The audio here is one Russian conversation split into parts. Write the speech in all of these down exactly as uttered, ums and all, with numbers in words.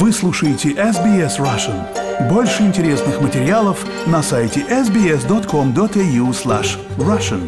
Вы слушаете эс би эс Russian. Больше интересных материалов на сайте эс би эс точка ком точка эй ю слэш Russian.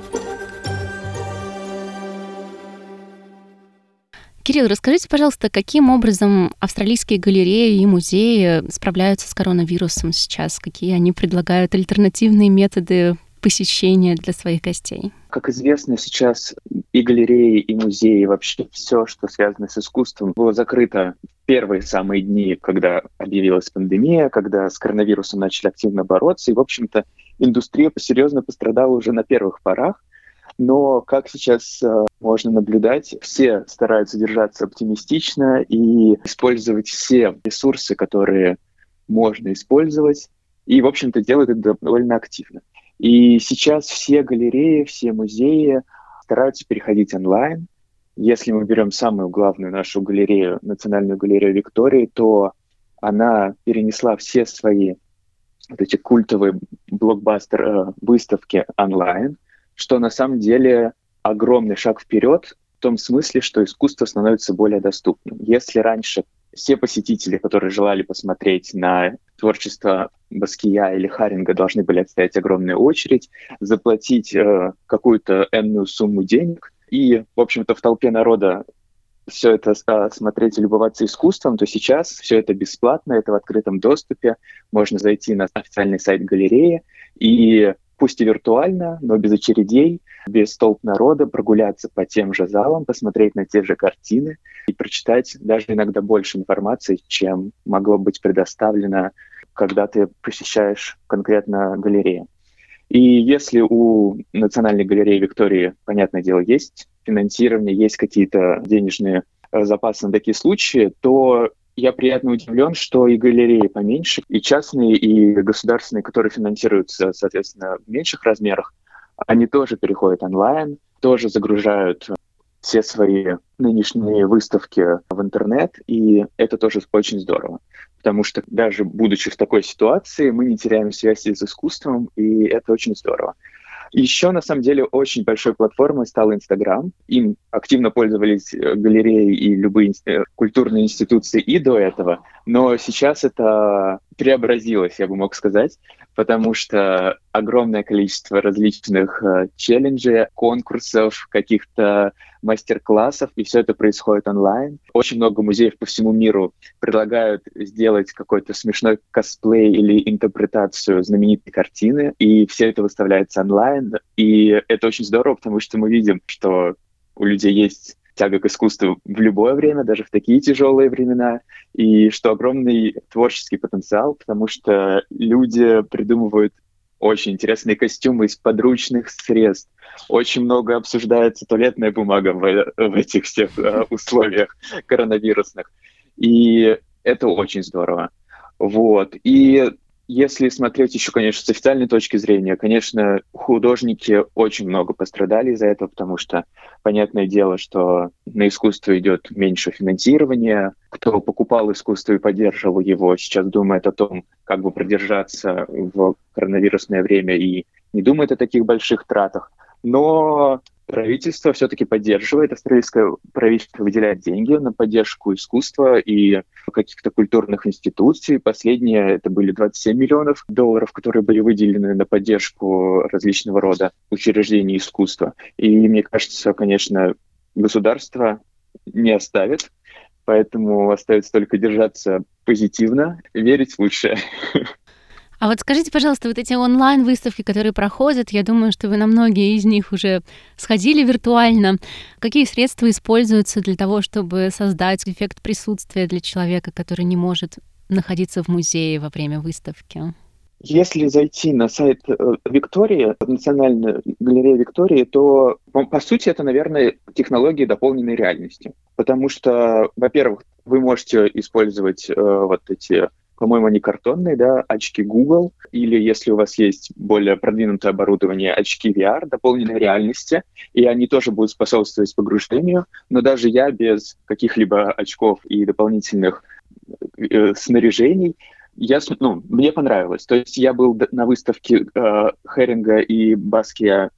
Кирилл, расскажите, пожалуйста, каким образом австралийские галереи и музеи справляются с коронавирусом сейчас? Какие они предлагают альтернативные методы посещения для своих гостей? Как известно, сейчас и галереи, и музеи, и вообще все, что связано с искусством, было закрыто в первые самые дни, когда объявилась пандемия, когда с коронавирусом начали активно бороться. И, в общем-то, индустрия серьезно пострадала уже на первых порах. Но, как сейчас э, можно наблюдать, все стараются держаться оптимистично и использовать все ресурсы, которые можно использовать, и, в общем-то, делают это довольно активно. И сейчас все галереи, все музеи стараются переходить онлайн. Если мы берем самую главную нашу галерею, Национальную галерею Виктории, то она перенесла все свои вот эти культовые блокбастер-выставки онлайн, что на самом деле огромный шаг вперед в том смысле, что искусство становится более доступным. Если раньше все посетители, которые желали посмотреть на творчество Баския или Харинга, должны были отстоять огромную очередь, заплатить э, какую-то энную сумму денег и, в общем-то, в толпе народа все это э, смотреть и любоваться искусством, то сейчас все это бесплатно, это в открытом доступе. Можно зайти на официальный сайт галереи и пусть и виртуально, но без очередей, без толп народа, прогуляться по тем же залам, посмотреть на те же картины и прочитать даже иногда больше информации, чем могло быть предоставлено, когда ты посещаешь конкретно галерею. И если у Национальной галереи Виктории, понятное дело, есть финансирование, есть какие-то денежные запасы на такие случаи, то я приятно удивлен, что и галереи поменьше, и частные, и государственные, которые финансируются, соответственно, в меньших размерах, они тоже переходят онлайн, тоже загружают все свои нынешние выставки в интернет, и это тоже очень здорово. Потому что даже будучи в такой ситуации, мы не теряем связь с искусством, и это очень здорово. Еще, на самом деле, очень большой платформой стал Инстаграм. Им активно пользовались галереи и любые культурные институции и до этого, но сейчас это преобразилось, я бы мог сказать, потому что огромное количество различных э, челленджей, конкурсов, каких-то мастер-классов, и все это происходит онлайн. Очень много музеев по всему миру предлагают сделать какой-то смешной косплей или интерпретацию знаменитой картины, и все это выставляется онлайн, и это очень здорово, потому что мы видим, что у людей есть тяга к искусству в любое время, даже в такие тяжелые времена, и что огромный творческий потенциал, потому что люди придумывают очень интересные костюмы из подручных средств. Очень много обсуждается туалетная бумага в, в этих всех uh, условиях коронавирусных. И это очень здорово. Вот. И если смотреть еще, конечно, с официальной точки зрения, конечно, художники очень много пострадали из-за этого, потому что, понятное дело, что на искусство идет меньше финансирования. Кто покупал искусство и поддерживал его, сейчас думает о том, как бы продержаться в коронавирусное время и не думает о таких больших тратах. Но правительство все-таки поддерживает, австралийское правительство выделяет деньги на поддержку искусства и каких-то культурных институций. Последние это были двадцать семь миллионов долларов, которые были выделены на поддержку различного рода учреждений искусства. И мне кажется, конечно, государство не оставит, поэтому остается только держаться позитивно, верить в лучшее. А вот скажите, пожалуйста, вот эти онлайн-выставки, которые проходят, я думаю, что вы на многие из них уже сходили виртуально. Какие средства используются для того, чтобы создать эффект присутствия для человека, который не может находиться в музее во время выставки? Если зайти на сайт Виктории, Национальной галереи Виктории, то, по сути, это, наверное, технологии дополненной реальности. Потому что, во-первых, вы можете использовать э, вот эти, по-моему, они картонные, да, очки Google, или если у вас есть более продвинутое оборудование, очки ви ар дополненной реальности, и они тоже будут способствовать погружению. Но даже я без каких-либо очков и дополнительных э, снаряжений, Я, ну, мне понравилось. То есть я был на выставке э, Харинга и Баския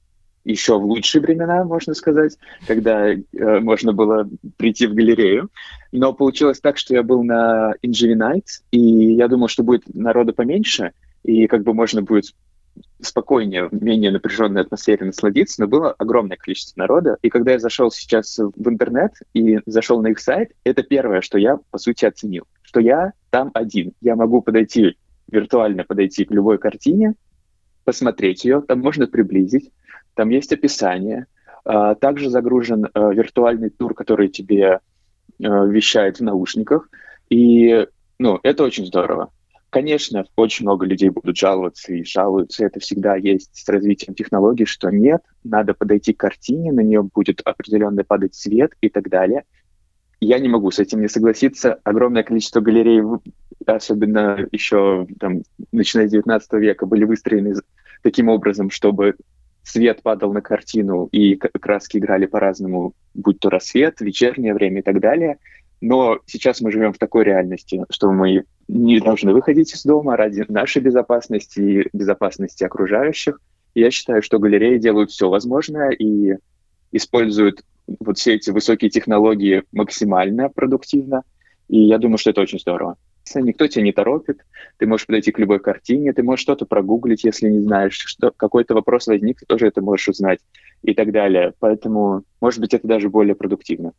еще в лучшие времена, можно сказать, когда э, можно было прийти в галерею. Но получилось так, что я был на Ingevi Nights, и я думал, что будет народа поменьше, и как бы можно будет спокойнее, в менее напряженной атмосфере насладиться, но было огромное количество народа. И когда я зашел сейчас в интернет и зашел на их сайт, это первое, что я, по сути, оценил, что я там один. Я могу подойти, виртуально подойти к любой картине, посмотреть ее, там можно приблизить, там есть описание. Также загружен виртуальный тур, который тебе вещает в наушниках. И, ну, это очень здорово. Конечно, очень много людей будут жаловаться и жалуются. Это всегда есть с развитием технологий, что нет, надо подойти к картине, на нее будет определенно падать свет и так далее. Я не могу с этим не согласиться. Огромное количество галерей, особенно еще там, начиная с девятнадцатого века, были выстроены таким образом, чтобы свет падал на картину и краски играли по-разному, будь то рассвет, вечернее время и так далее. Но сейчас мы живем в такой реальности, что мы не должны выходить из дома ради нашей безопасности и безопасности окружающих. И я считаю, что галереи делают все возможное и используют вот все эти высокие технологии максимально продуктивно. И я думаю, что это очень здорово. Никто тебя не торопит, ты можешь подойти к любой картине, ты можешь что-то прогуглить, если не знаешь, что какой-то вопрос возник, ты тоже это можешь узнать и так далее. Поэтому, может быть, это даже более продуктивно.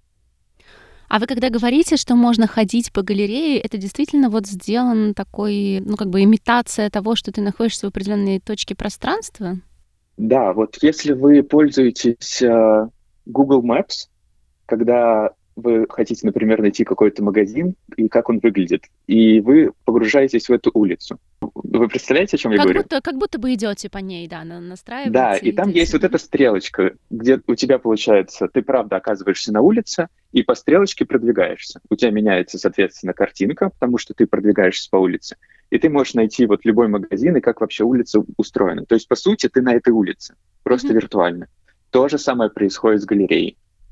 А вы когда говорите, что можно ходить по галерее, это действительно вот сделан такой, ну, как бы имитация того, что ты находишься в определенной точке пространства? Да, вот если вы пользуетесь uh, Google Maps, когда вы хотите, например, найти какой-то магазин, и как он выглядит, и вы погружаетесь в эту улицу. Вы представляете, о чем я как говорю? Будто, как будто бы идете по ней, да, настраиваете. Да, и там есть вот эта стрелочка, где у тебя, получается, ты правда оказываешься на улице, и по стрелочке продвигаешься. У тебя меняется, соответственно, картинка, потому что ты продвигаешься по улице. И ты можешь найти вот любой магазин, и как вообще улица устроена. То есть, по сути, ты на этой улице, просто mm-hmm. виртуально. То же самое происходит с галереей.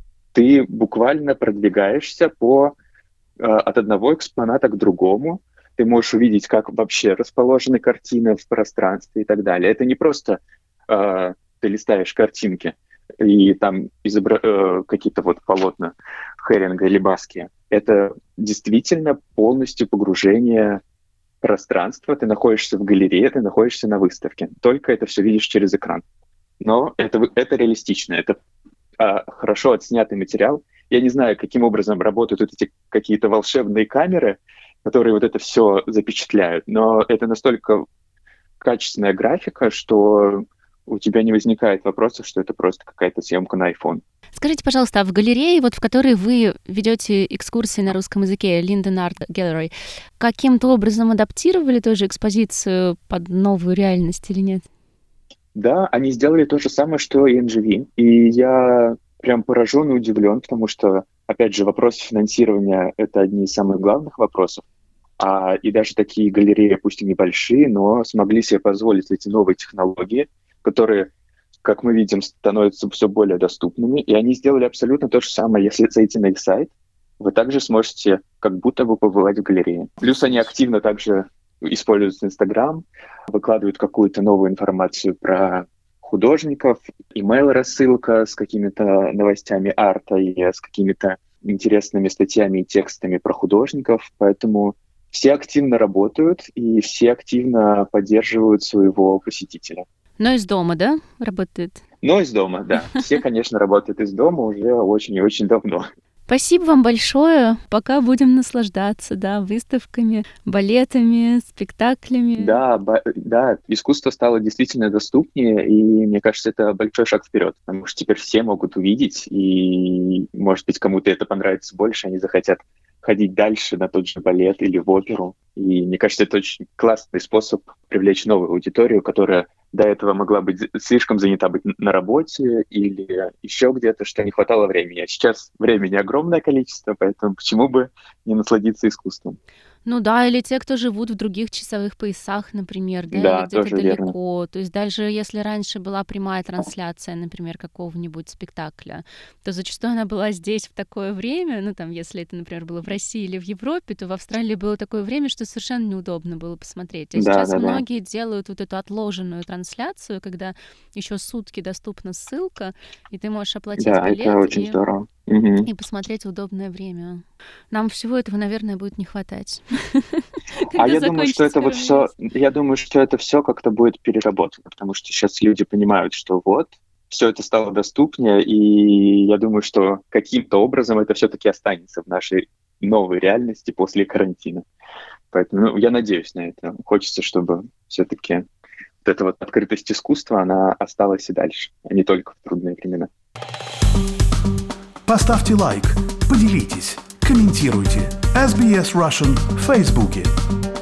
Ты буквально продвигаешься по, э, от одного экспоната к другому. Ты можешь увидеть, как вообще расположены картины в пространстве и так далее. Это не просто э, ты листаешь картинки, и там изобра... э, какие-то вот полотна Херинга или Баски. Это действительно полностью погружение в пространство. Ты находишься в галерее, ты находишься на выставке. Только это все видишь через экран. Но это, это реалистично, это а, хорошо отснятый материал. Я не знаю, каким образом работают вот эти какие-то волшебные камеры, которые вот это все запечатляют, но это настолько качественная графика, что у тебя не возникает вопросов, что это просто какая-то съемка на iPhone. Скажите, пожалуйста, а в галерее, вот в которой вы ведете экскурсии на русском языке, Linden Art Gallery, каким-то образом адаптировали тоже экспозицию под новую реальность или нет? Да, они сделали то же самое, что и Ingevi. И я прям поражен и удивлен, потому что, опять же, вопросы финансирования — это одни из самых главных вопросов. А, и даже такие галереи, пусть и небольшие, но смогли себе позволить эти новые технологии, которые, как мы видим, становятся все более доступными. И они сделали абсолютно то же самое. Если зайти на их сайт, вы также сможете как будто бы побывать в галерее. Плюс они активно также используют Инстаграм, выкладывают какую-то новую информацию про художников, имейл-рассылка с какими-то новостями арта и с какими-то интересными статьями и текстами про художников. Поэтому все активно работают и все активно поддерживают своего посетителя. Но из дома, да, работает? Но из дома, да. Все, конечно, работают из дома уже очень и очень давно. Спасибо вам большое. Пока будем наслаждаться, да, выставками, балетами, спектаклями. Да, ба- да, искусство стало действительно доступнее, и мне кажется, это большой шаг вперед, потому что теперь все могут увидеть, и, может быть, кому-то это понравится больше, они захотят ходить дальше на тот же балет или в оперу. И мне кажется, это очень классный способ привлечь новую аудиторию, которая до этого могла быть слишком занята быть на работе или еще где-то, что не хватало времени. А сейчас времени огромное количество, поэтому почему бы не насладиться искусством? Ну да, или те, кто живут в других часовых поясах, например, да, или Да, где-то тоже верно. далеко. То есть даже если раньше была прямая трансляция, например, какого-нибудь спектакля, то зачастую она была здесь в такое время, ну там, если это, например, было в России или в Европе, то в Австралии было такое время, что совершенно неудобно было посмотреть. А Да, сейчас да, да. многие делают вот эту отложенную трансляцию, когда еще сутки доступна ссылка, и ты можешь оплатить Да, это билет очень и здорово. Мгм. и посмотреть в удобное время. Нам всего этого, наверное, будет не хватать, А когда я думаю, что закончится это вот все, коронавирус. я думаю, что это все как-то будет переработано, потому что сейчас люди понимают, что вот все это стало доступнее, и я думаю, что каким-то образом это все-таки останется в нашей новой реальности после карантина. Поэтому ну, я надеюсь на это. Хочется, чтобы все-таки вот эта вот открытость искусства, она осталась и дальше, а не только в трудные времена. Поставьте лайк, поделитесь, комментируйте. эс би эс Russian в Фейсбуке.